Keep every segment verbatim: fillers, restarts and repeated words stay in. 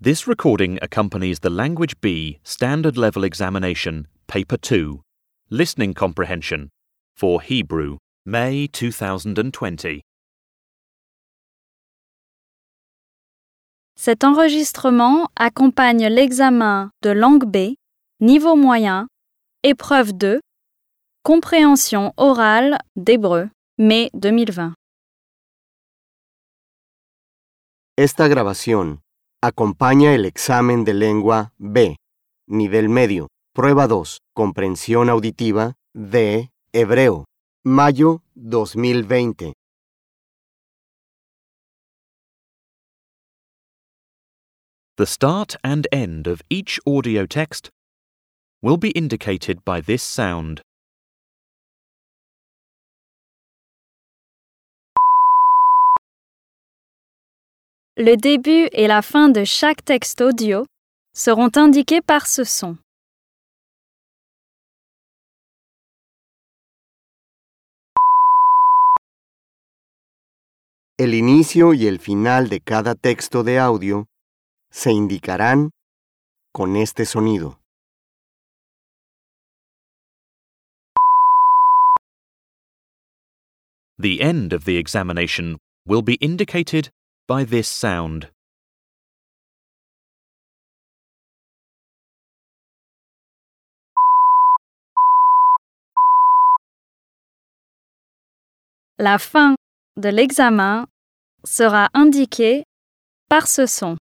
This recording accompanies the Language B Standard Level Examination, Paper two, Listening Comprehension, for Hebrew, May two thousand twenty. Cet enregistrement accompagne l'examen de langue B, niveau moyen, épreuve deux, compréhension orale d'hébreu, mai deux mille vingt. Esta grabación acompaña el examen de lengua B, nivel medio, prueba dos, comprensión auditiva de hebreo, mayo dos mil veinte. The start and end of each audio text will be indicated by this sound. Le début et la fin de chaque texte audio seront indiqués par ce son. El inicio y el final de cada texto de audio se indicarán con este sonido. The end of the examination will be indicated by this sound. La fin de l'examen sera indiquée par ce son.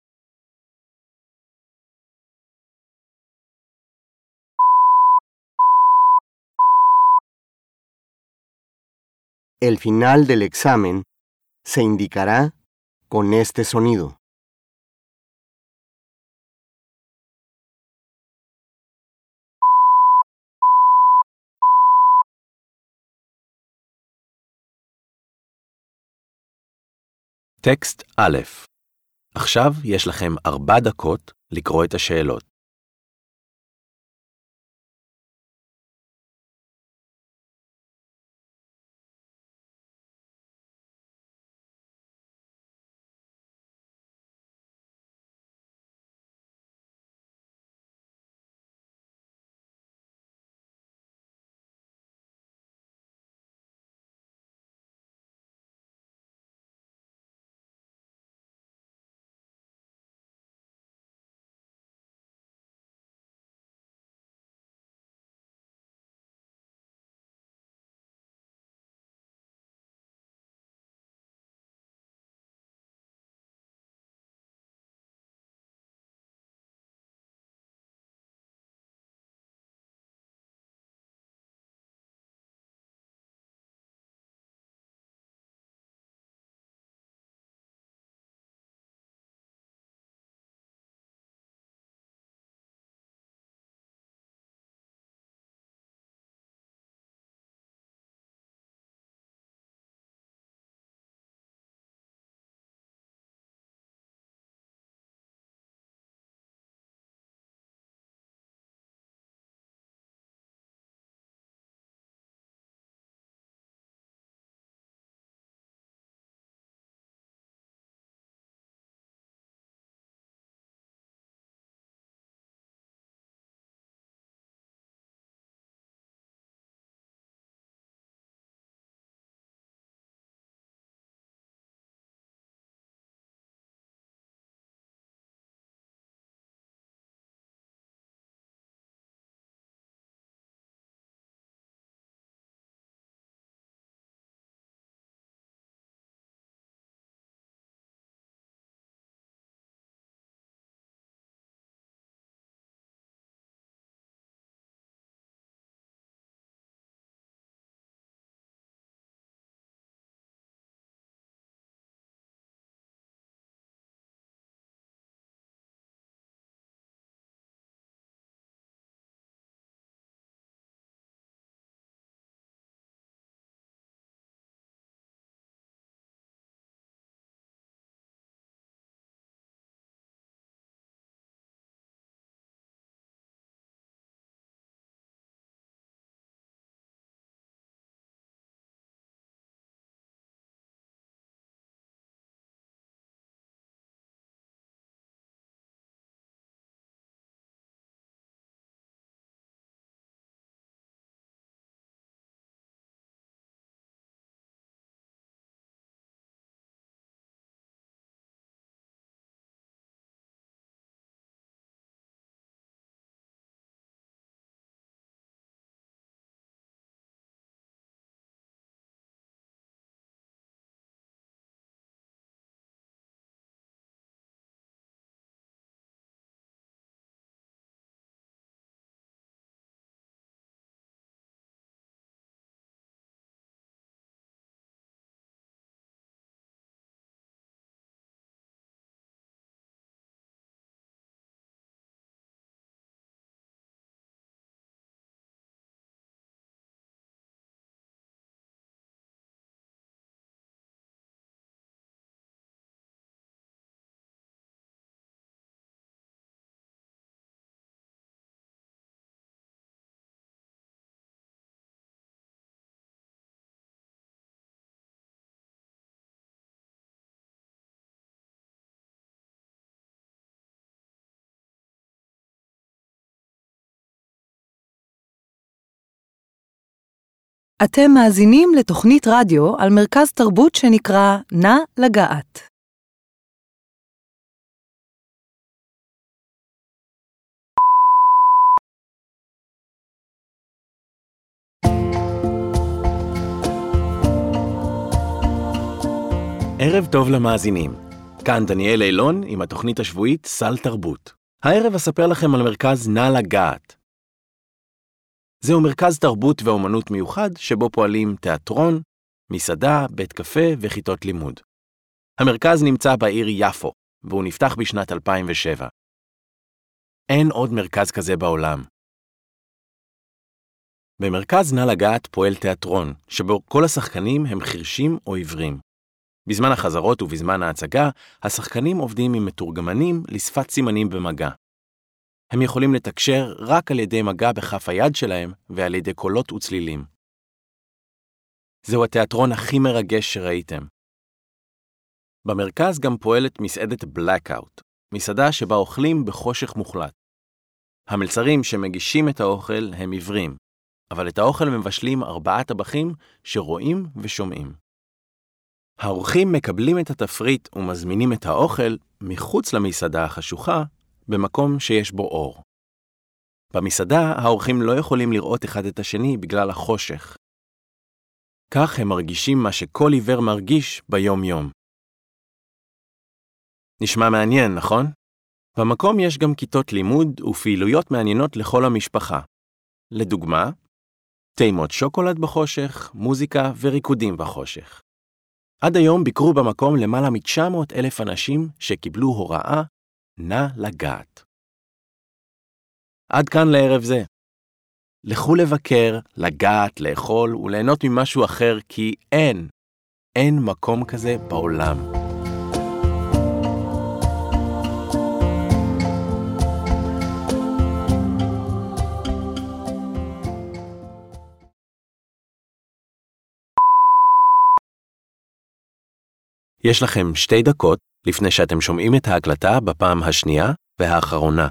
El final del examen se indicará con este sonido. טקסט א', עכשיו יש לכם ארבע דקות לקרוא את השאלות. אתם מאזינים לתוכנית רדיו על מרכז תרבות שנקרא נא לגעת. ערב טוב למאזינים. כאן דניאל אילון עם התוכנית השבועית סל תרבות. הערב אספר לכם על מרכז נא לגעת. זהו מרכז תרבות ואומנות מיוחד שבו פועלים תיאטרון, מסעדה, בית קפה וכיתות לימוד. המרכז נמצא בעיר יפו, והוא נפתח בשנת אלפיים ושבע. אין עוד מרכז כזה בעולם. במרכז נא לגעת פועל תיאטרון, שבו כל השחקנים הם חירשים או עיוורים. בזמן החזרות ובזמן ההצגה, השחקנים עובדים עם מתורגמנים לשפת סימנים במגע. הם יכולים לתקשר רק על ידי מגע בכף היד שלהם ועל ידי קולות וצלילים. זהו התיאטרון הכי מרגש שראיתם. במרכז גם פועלת מסעדת בלאקאוט, מסעדה שבה אוכלים בחושך מוחלט. המלצרים שמגישים את האוכל הם עיוורים, אבל את האוכל מבשלים ארבעה טבחים שרואים ושומעים. האורחים מקבלים את התפריט ומזמינים את האוכל מחוץ למסעדה החשוכה, במקום שיש בו אור. במסעדה האורחים לא יכולים לראות אחד את השני בגלל החושך. כך הם מרגישים מה שכל עיוור מרגיש ביום-יום. נשמע מעניין, נכון? במקום יש גם כיתות לימוד ופעילויות מעניינות לכל המשפחה. לדוגמה, טעימות שוקולד בחושך, מוזיקה וריקודים בחושך. עד היום ביקרו במקום למעלה מ-תשע מאות אלף אנשים שקיבלו הוראה נא לגעת. עד כאן לערב זה. לכו לבקר, לגעת, לאכול וליהנות ממשהו אחר, כי אין, אין מקום כזה בעולם. יש לכם שתי דקות לפני שאתם שומעים את ההקלטה בפעם השנייה והאחרונה.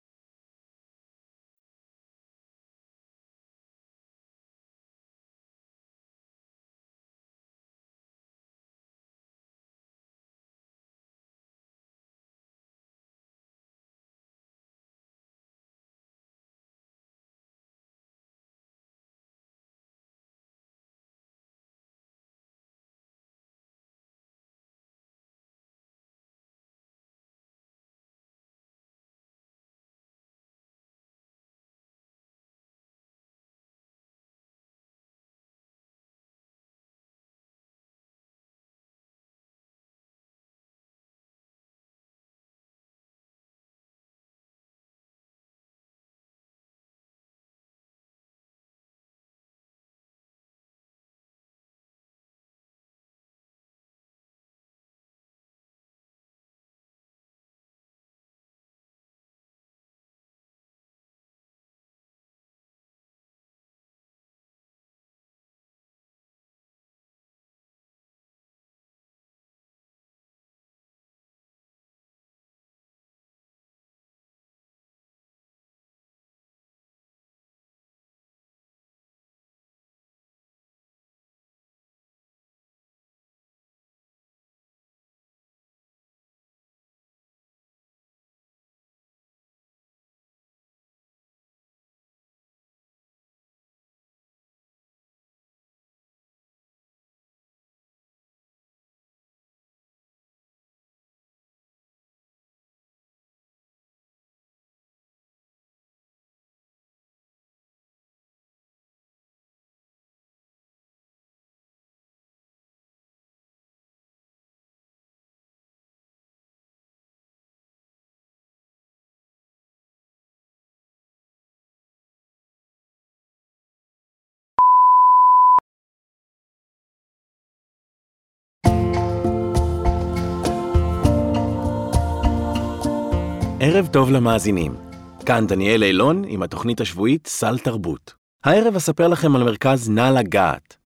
ערב טוב למאזינים. כאן דניאל אילון עם התוכנית השבועית סל תרבות. הערב אספר לכם על מרכז נא לגעת.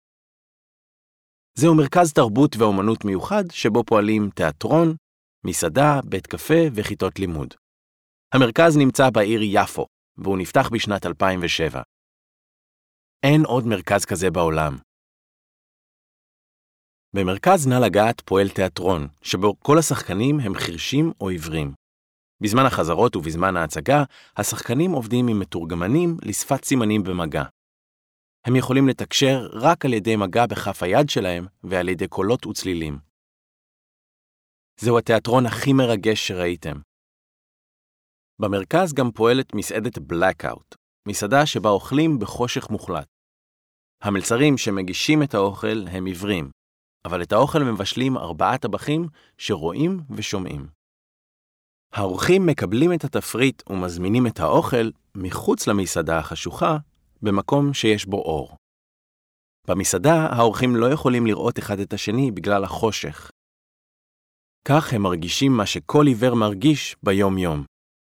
זהו מרכז תרבות ואומנות מיוחד שבו פועלים תיאטרון, מסעדה, בית קפה וכיתות לימוד. המרכז נמצא בעיר יפו, והוא נפתח בשנת אלפיים ושבע. אין עוד מרכז כזה בעולם. במרכז נא לגעת פועל תיאטרון, שבו כל השחקנים הם חירשים או עיוורים. בזמן החזרות ובזמן ההצגה, השחקנים עובדים עם מתורגמנים לשפת סימנים במגע. הם יכולים לתקשר רק על ידי מגע בכף היד שלהם ועל ידי קולות וצלילים. זהו התיאטרון הכי מרגש שראיתם. במרכז גם פועלת מסעדת Blackout, מסעדה שבה אוכלים בחושך מוחלט. המלצרים שמגישים את האוכל הם עיוורים, אבל את האוכל מבשלים ארבעה טבחים שרואים ושומעים. האורחים מקבלים את התפריט ומזמינים את האוכל מחוץ למסעדה החשוכה, במקום שיש בו אור. במסעדה האורחים לא יכולים לראות אחד את השני בגלל החושך. כך הם מרגישים מה שכל עיוור מרגיש ביום-יום.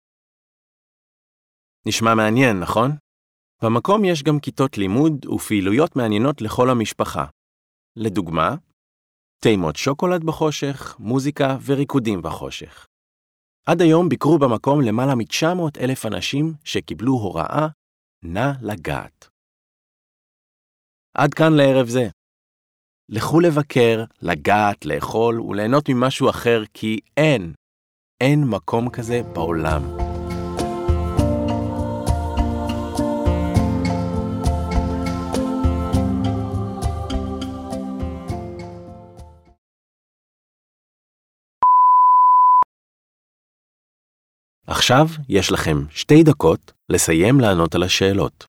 נשמע מעניין, נכון? במקום יש גם כיתות לימוד ופעילויות מעניינות לכל המשפחה. לדוגמה, טעימות שוקולד בחושך, מוזיקה וריקודים בחושך. עד היום ביקרו במקום למעלה מ-תשע מאות אלף אנשים שקיבלו הוראה נא לגעת. עד כאן לערב זה. לכו לבקר, לגעת, לאכול וליהנות ממשהו אחר, כי אין, אין מקום כזה בעולם. עכשיו יש לכם שתי דקות לסיים לענות על השאלות.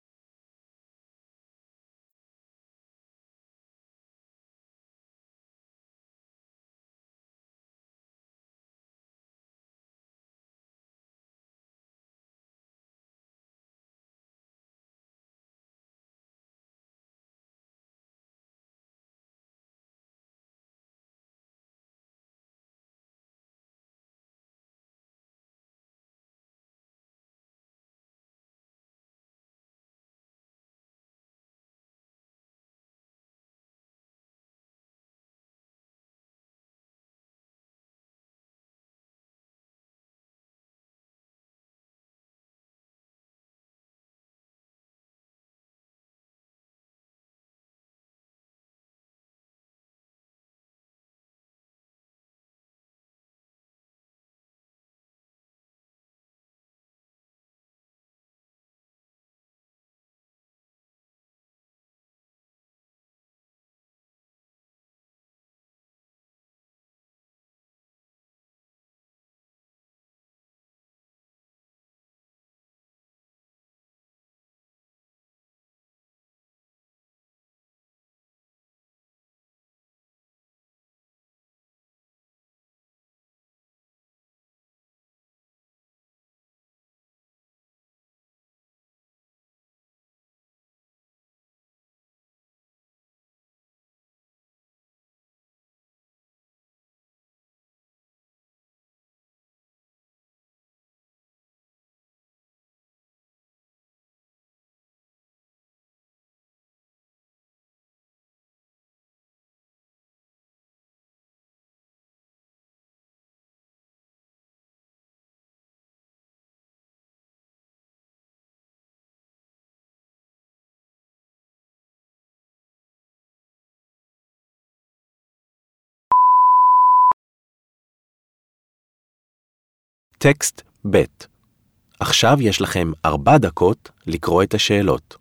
טקסט ב'. עכשיו יש לכם ארבע דקות לקרוא את השאלות.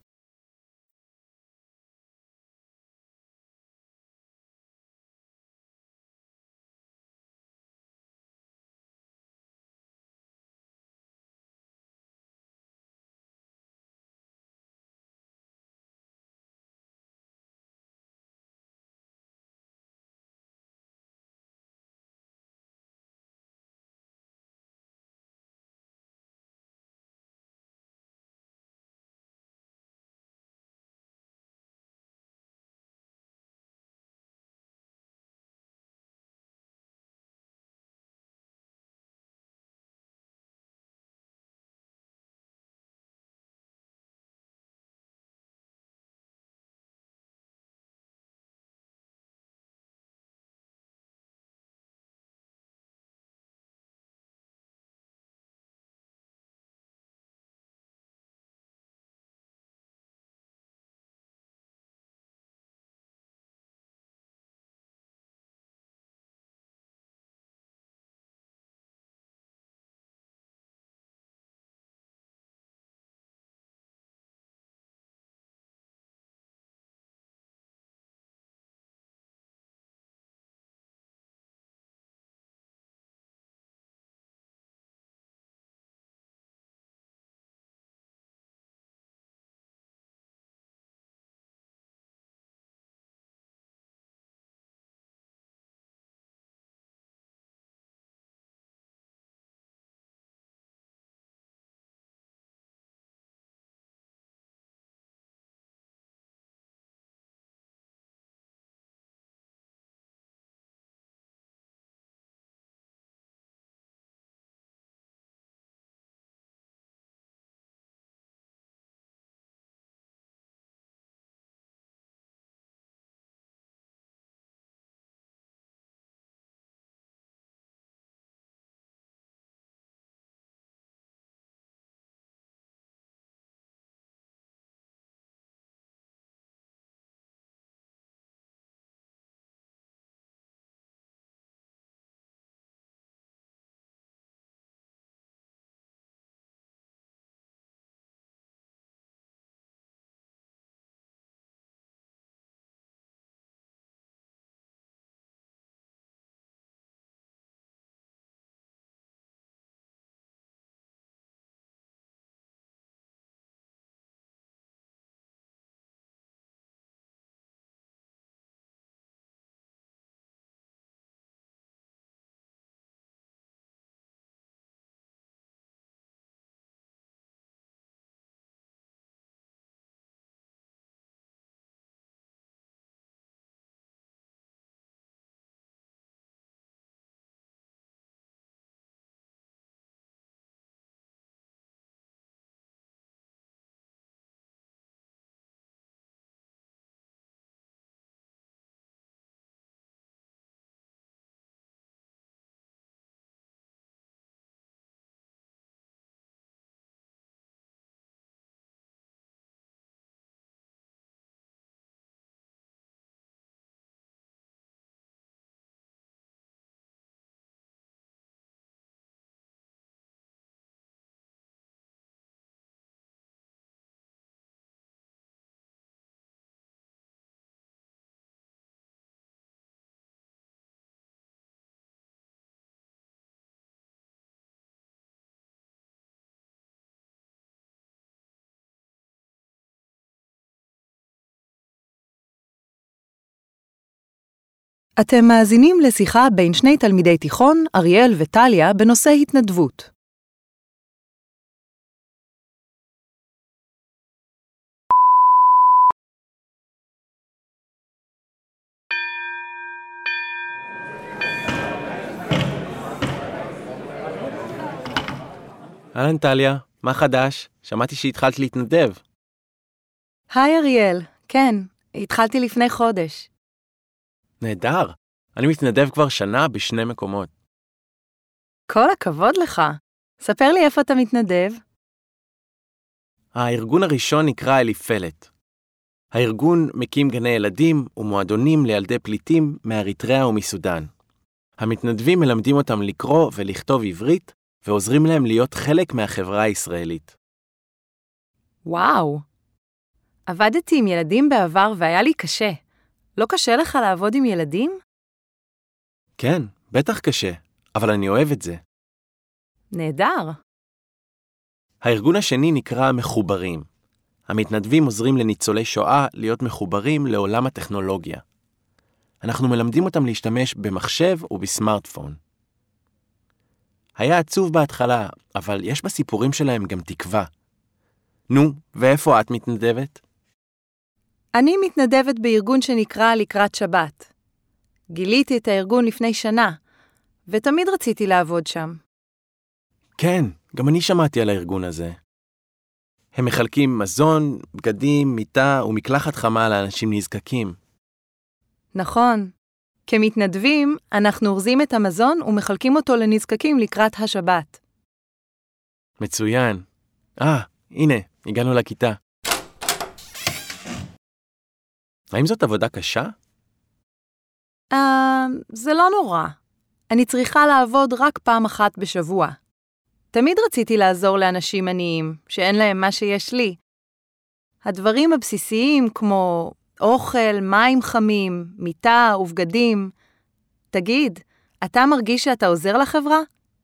אתם מאזינים לשיחה בין שני תלמידי תיכון, אריאל וטליה, בנושא התנדבות. אהלן טליה, מה חדש? שמעתי שהתחלת להתנדב. היי אריאל, כן, התחלתי לפני חודש. נהדר, אני מתנדב כבר שנה בשני מקומות. כל הכבוד לך. ספר לי איפה אתה מתנדב. הארגון הראשון נקרא אליפלט. הארגון מקים גני ילדים ומועדונים לילדי פליטים מאריתריאה ומסודן. המתנדבים מלמדים אותם לקרוא ולכתוב עברית, ועוזרים להם להיות חלק מהחברה הישראלית. וואו. עבדתי עם ילדים בעבר והיה לי קשה. לא קשה לך לעבוד עם ילדים? כן, בטח קשה, אבל אני אוהב את זה. נהדר. הארגון השני נקרא מחוברים. המתנדבים עוזרים לניצולי שואה להיות מחוברים לעולם הטכנולוגיה. אנחנו מלמדים אותם להשתמש במחשב ובסמארטפון. היה עצוב בהתחלה, אבל יש בסיפורים שלהם גם תקווה. נו, ואיפה את מתנדבת? אני מתנדבת בארגון שנקרא לקראת שבת. גיליתי את הארגון לפני שנה, ותמיד רציתי לעבוד שם. כן, גם אני שמעתי על הארגון הזה. הם מחלקים מזון, בגדים, מיטה ומקלחת חמה לאנשים נזקקים. נכון. כמתנדבים, אנחנו אורזים את המזון ומחלקים אותו לנזקקים לקראת השבת. מצוין. אה, הנה, הגענו לכיתה. האם זאת עבודה קשה? אה, זה לא נורא. אני צריכה לעבוד רק פעם אחת בשבוע. תמיד רציתי לעזור לאנשים עניים, שאין להם מה שיש לי. הדברים הבסיסיים כמו אוכל, מים חמים, מיטה ובגדים. תגיד, אתה מרגיש שאתה עוזר לחברה?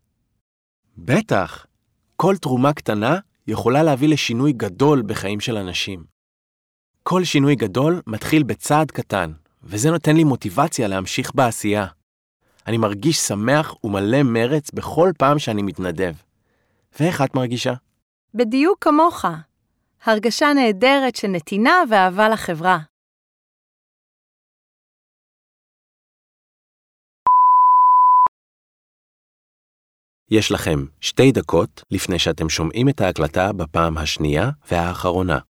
בטח. כל תרומה קטנה יכולה להביא לשינוי גדול בחיים של אנשים. כל שינוי גדול מתחיל בצעד קטן, וזה נותן לי מוטיבציה להמשיך בעשייה. אני מרגיש שמח ומלא מרץ בכל פעם שאני מתנדב. ואיך את מרגישה? בדיוק כמוך. הרגשה נהדרת של נתינה ואהבה לחברה. יש לכם שתי דקות לפני שאתם שומעים את ההקלטה בפעם השנייה והאחרונה.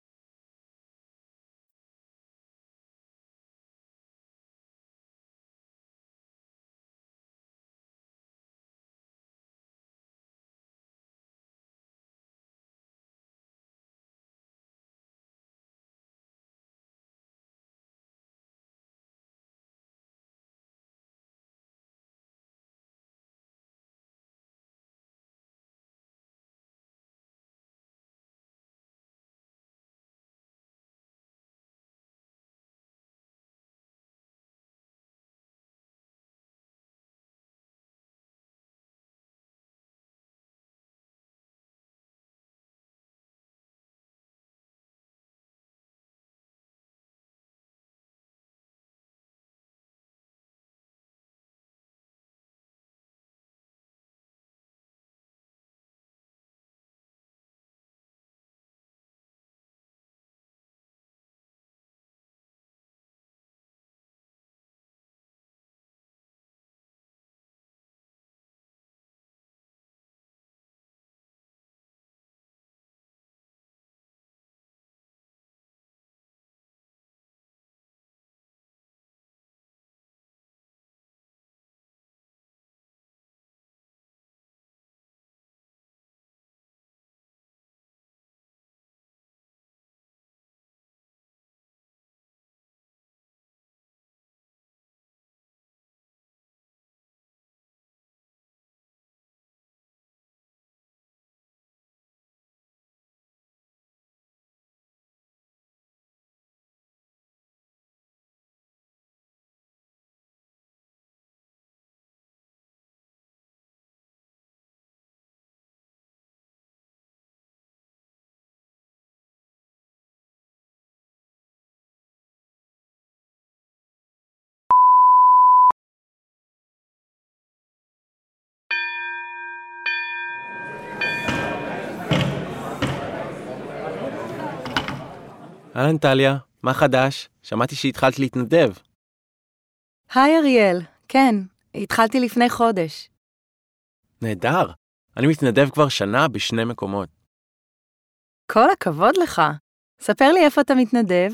אהלן טליה, מה חדש? שמעתי שהתחלת להתנדב. היי אריאל, כן, התחלתי לפני חודש. נהדר, אני מתנדב כבר שנה בשני מקומות. כל הכבוד לך. ספר לי איפה אתה מתנדב.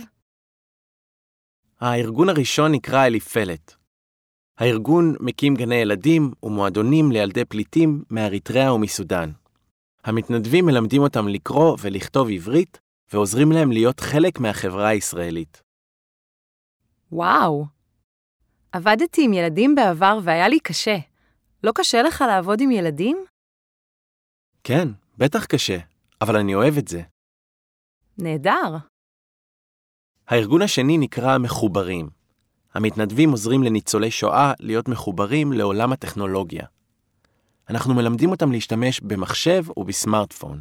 הארגון הראשון נקרא אליפלט. הארגון מקים גני ילדים ומועדונים לילדי פליטים מאריתריאה ומסודן. המתנדבים מלמדים אותם לקרוא ולכתוב עברית, ועוזרים להם להיות חלק מהחברה הישראלית. וואו. עבדתי עם ילדים בעבר והיה לי קשה. לא קשה לך לעבוד עם ילדים? כן, בטח קשה, אבל אני אוהב את זה. נהדר. הארגון השני נקרא מחוברים. המתנדבים עוזרים לניצולי שואה להיות מחוברים לעולם הטכנולוגיה. אנחנו מלמדים אותם להשתמש במחשב ובסמארטפון.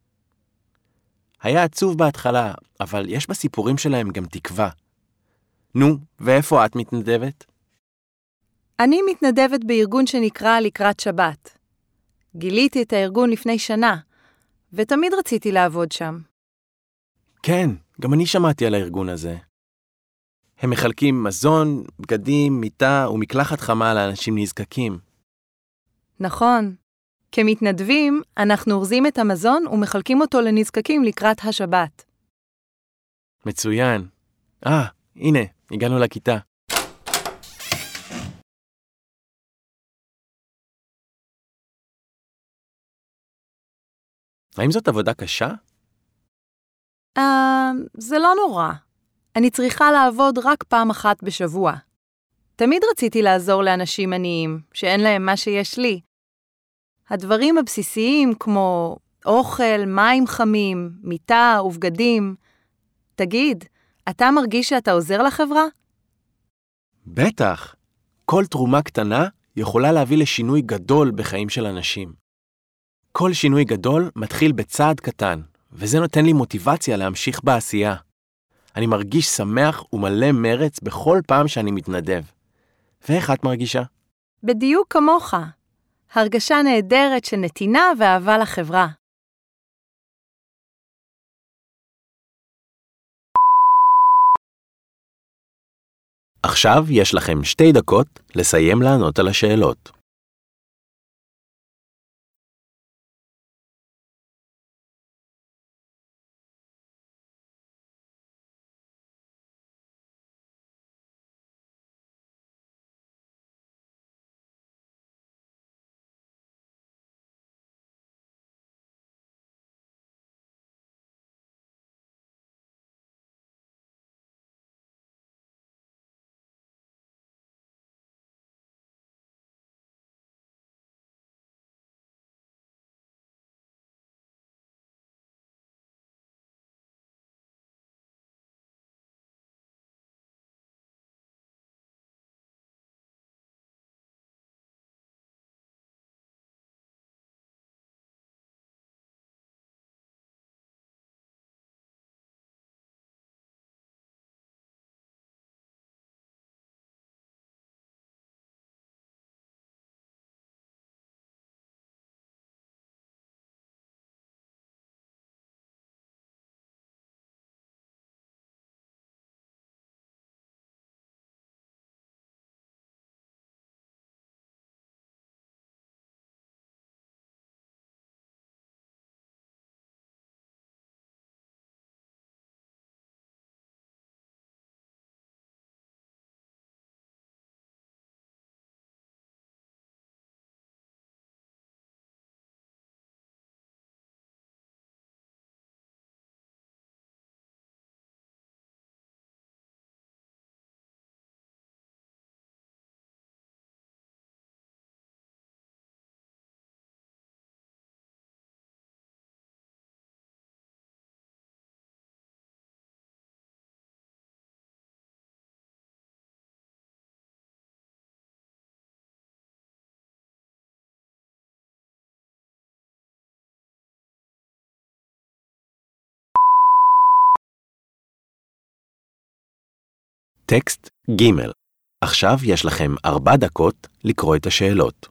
היה עצוב בהתחלה, אבל יש בסיפורים שלהם גם תקווה. נו, ואיפה את מתנדבת? אני מתנדבת בארגון שנקרא לקראת שבת. גיליתי את הארגון לפני שנה, ותמיד רציתי לעבוד שם. כן, גם אני שמעתי על הארגון הזה. הם מחלקים מזון, בגדים, מיטה ומקלחת חמה לאנשים נזקקים. נכון. כמתנדבים, אנחנו אורזים את המזון ומחלקים אותו לנזקקים לקראת השבת. מצוין. אה, הנה, הגענו לכיתה. האם זאת עבודה קשה? אה, זה לא נורא. אני צריכה לעבוד רק פעם אחת בשבוע. תמיד רציתי לעזור לאנשים עניים, שאין להם מה שיש לי. הדברים הבסיסיים כמו אוכל, מים חמים, מיטה ובגדים. תגיד, אתה מרגיש שאתה עוזר לחברה? בטח. כל תרומה קטנה יכולה להביא לשינוי גדול בחיים של אנשים. כל שינוי גדול מתחיל בצעד קטן, וזה נותן לי מוטיבציה להמשיך בעשייה. אני מרגיש שמח ומלא מרץ בכל פעם שאני מתנדב. ואיך את מרגישה? בדיוק כמוך. הרגשה נהדרת של נתינה ואהבה לחברה. עכשיו יש לכם שתי דקות לסיים לענות על השאלות. טקסט ג' עכשיו יש לכם ארבע דקות לקרוא את השאלות.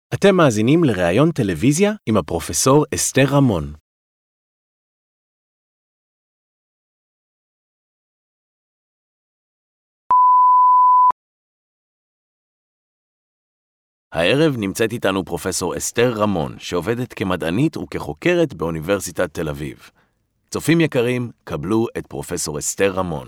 אתם מאזינים לראיון טלוויזיה עם הפרופסור אסתר רמון. הערב נמצאת איתנו פרופסור אסתר רמון, שעובדת כמדענית וכחוקרת באוניברסיטת תל אביב. צופים יקרים, קבלו את פרופסור אסתר רמון.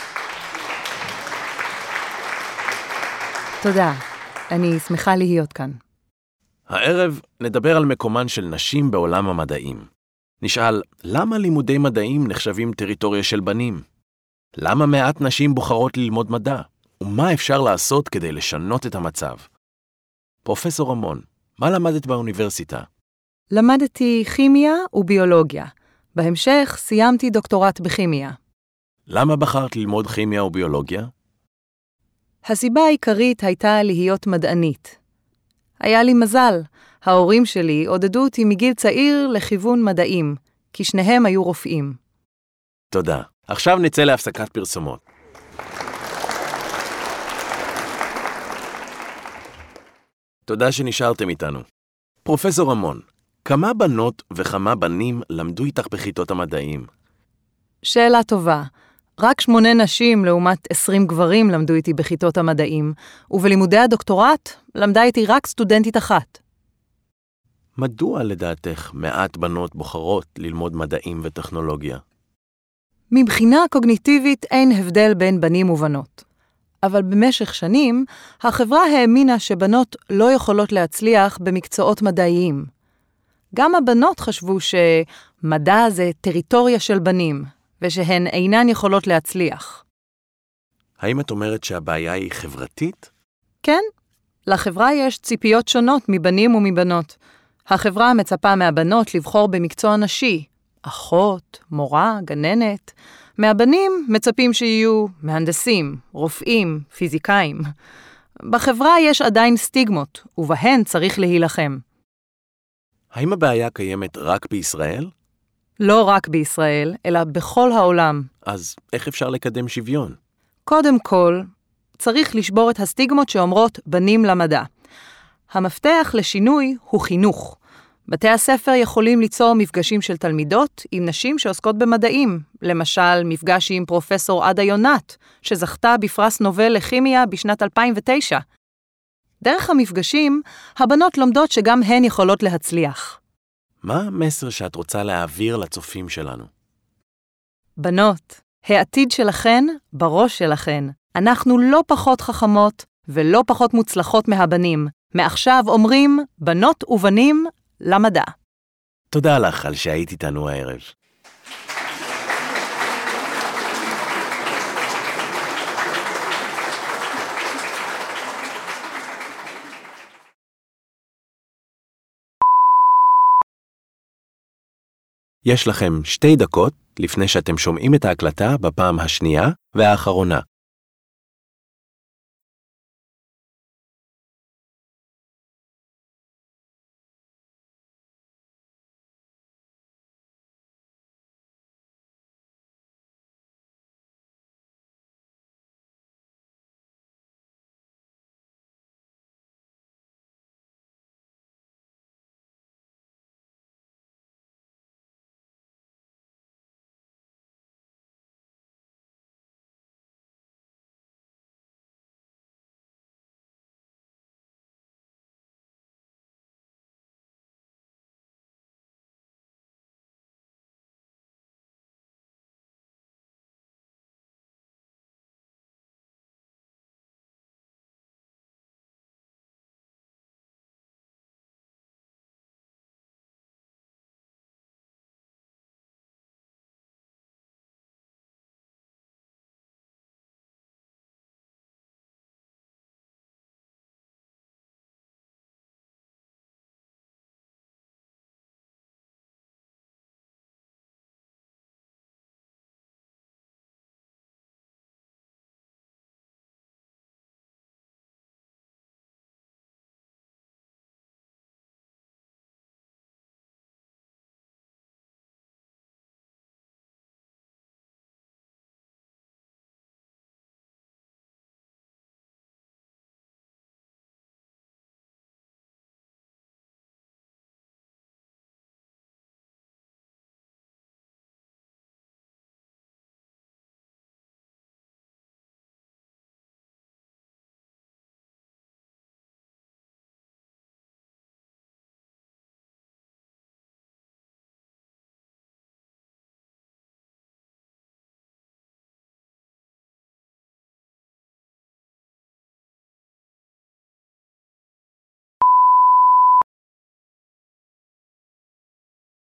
תודה, אני שמחה להיות כאן. הערב נדבר על מקומן של נשים בעולם המדעים. נשאל, למה לימודי מדעים נחשבים טריטוריה של בנים? למה מעט נשים בוחרות ללמוד מדע? ומה אפשר לעשות כדי לשנות את המצב? פרופסור רמון, מה למדת באוניברסיטה? למדתי כימיה וביולוגיה. בהמשך סיימתי דוקטורט בכימיה. למה בחרת ללמוד כימיה וביולוגיה? הסיבה העיקרית הייתה להיות מדענית. היה לי מזל, ההורים שלי עודדו אותי מגיל צעיר לכיוון מדעים, כי שניהם היו רופאים. תודה. עכשיו נצא להפסקת פרסומות. תודה שנשארתם איתנו. פרופסור רמון, כמה בנות וכמה בנים למדו איתך בכיתות המדעים? שאלה טובה. רק שמונה נשים לעומת עשרים גברים למדו איתי בכיתות המדעים, ובלימודי הדוקטורט למדה איתי רק סטודנטית אחת. מדוע לדעתך מעט בנות בוחרות ללמוד מדעים וטכנולוגיה? מבחינה קוגניטיבית אין הבדל בין בנים ובנות. אבל במשך שנים, החברה האמינה שבנות לא יכולות להצליח במקצועות מדעיים. גם הבנות חשבו שמדע זה טריטוריה של בנים, ושהן אינן יכולות להצליח. האם את אומרת שהבעיה היא חברתית? כן, לחברה יש ציפיות שונות מבנים ומבנות. החברה מצפה מהבנות לבחור במקצוע נשי, אחות, מורה, גננת. מהבנים מצפים שיהיו מהנדסים, רופאים, פיזיקאים. בחברה יש עדיין סטיגמות, ובהן צריך להילחם. האם הבעיה קיימת רק בישראל? לא רק בישראל, אלא בכל העולם. אז איך אפשר לקדם שוויון? קודם כל, צריך לשבור את הסטיגמות שאומרות בנים למדע. המפתח לשינוי הוא חינוך. בתי הספר יכולים ליצור מפגשים של תלמידות עם נשים שעוסקות במדעים, למשל מפגש עם פרופסור עדה יונת, שזכתה בפרס נובל לכימיה בשנת אלפיים ותשע. דרך המפגשים, הבנות לומדות שגם הן יכולות להצליח. מה המסר שאת רוצה להעביר לצופים שלנו? בנות, העתיד שלכן בראש שלכן. אנחנו לא פחות חכמות ולא פחות מוצלחות מהבנים. מעכשיו אומרים בנות ובנים למדע. תודה לך על שהיית איתנו הערב. יש לכם שתי דקות לפני שאתם שומעים את ההקלטה בפעם השנייה והאחרונה.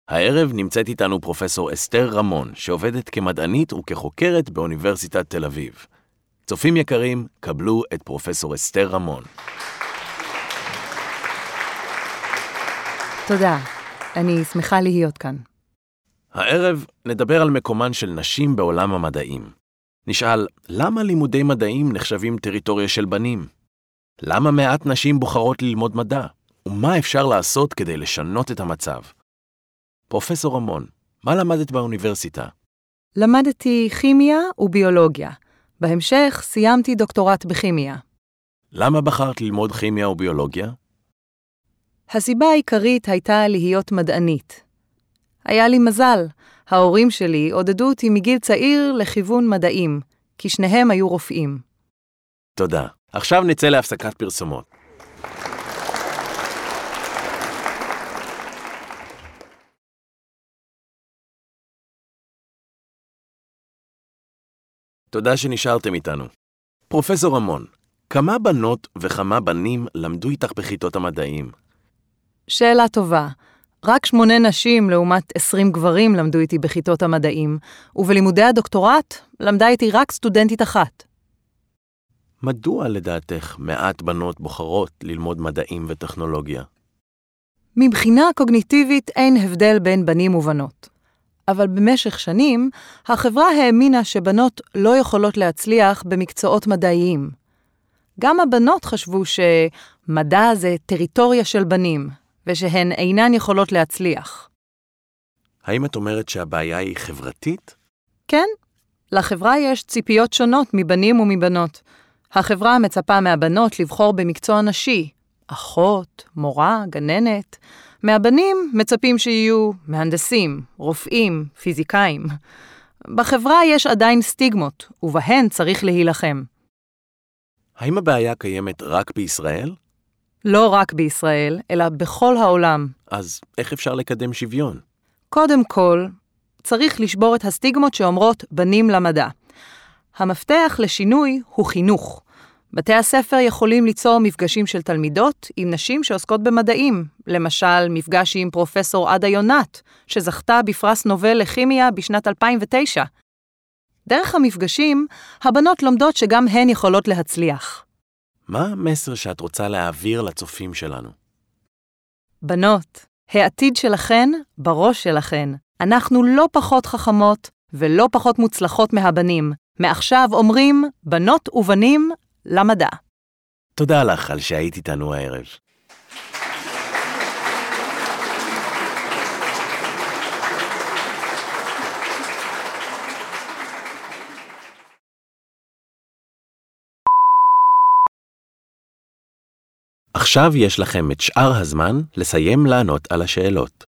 הערב נמצאת איתנו פרופסור אסתר רמון, שעובדת כמדענית וכחוקרת באוניברסיטת תל אביב. צופים יקרים, קבלו את פרופסור אסתר רמון. תודה, אני שמחה להיות כאן. הערב נדבר על מקומן של נשים בעולם המדעים. נשאל, למה לימודי מדעים נחשבים טריטוריה של בנים? למה מעט נשים בוחרות ללמוד מדע? ומה אפשר לעשות כדי לשנות את המצב? פרופסור רמון, מה למדת באוניברסיטה? למדתי כימיה וביולוגיה. בהמשך סיימתי דוקטורט בכימיה. למה בחרת ללמוד כימיה וביולוגיה? הסיבה העיקרית הייתה להיות מדענית. היה לי מזל, ההורים שלי עודדו אותי מגיל צעיר לכיוון מדעים, כי שניהם היו רופאים. תודה. עכשיו נצא להפסקת פרסומות. תודה שנשארתם איתנו. פרופסור רמון, כמה בנות וכמה בנים למדו איתך בכיתות המדעים? שאלה טובה. רק שמונה נשים לעומת עשרים גברים למדו איתי בכיתות המדעים, ובלימודי הדוקטורט למדה איתי רק סטודנטית אחת. מדוע לדעתך מעט בנות בוחרות ללמוד מדעים וטכנולוגיה? מבחינה קוגניטיבית אין הבדל בין בנים ובנות. אבל במשך שנים, החברה האמינה שבנות לא יכולות להצליח במקצועות מדעיים. גם הבנות חשבו שמדע זה טריטוריה של בנים, ושהן אינן יכולות להצליח. האם את אומרת שהבעיה היא חברתית? כן, לחברה יש ציפיות שונות מבנים ומבנות. החברה מצפה מהבנות לבחור במקצוע נשי, אחות, מורה, גננת. מהבנים מצפים שיהיו מהנדסים, רופאים, פיזיקאים. בחברה יש עדיין סטיגמות, ובהן צריך להילחם. האם הבעיה קיימת רק בישראל? לא רק בישראל, אלא בכל העולם. אז איך אפשר לקדם שוויון? קודם כל, צריך לשבור את הסטיגמות שאומרות בנים למדע. המפתח לשינוי הוא חינוך. בתי הספר יכולים ליצור מפגשים של תלמידות עם נשים שעוסקות במדעים, למשל מפגש עם פרופסור עדה יונת, שזכתה בפרס נובל לכימיה בשנת אלפיים ותשע. דרך המפגשים, הבנות לומדות שגם הן יכולות להצליח. מה המסר שאת רוצה להעביר לצופים שלנו? בנות, העתיד שלכן בראש שלכן. אנחנו לא פחות חכמות ולא פחות מוצלחות מהבנים. מעכשיו אומרים בנות ובנים למדע. תודה לך על שהיית איתנו הערב. עכשיו יש לכם את שאר הזמן לסיים לענות על השאלות.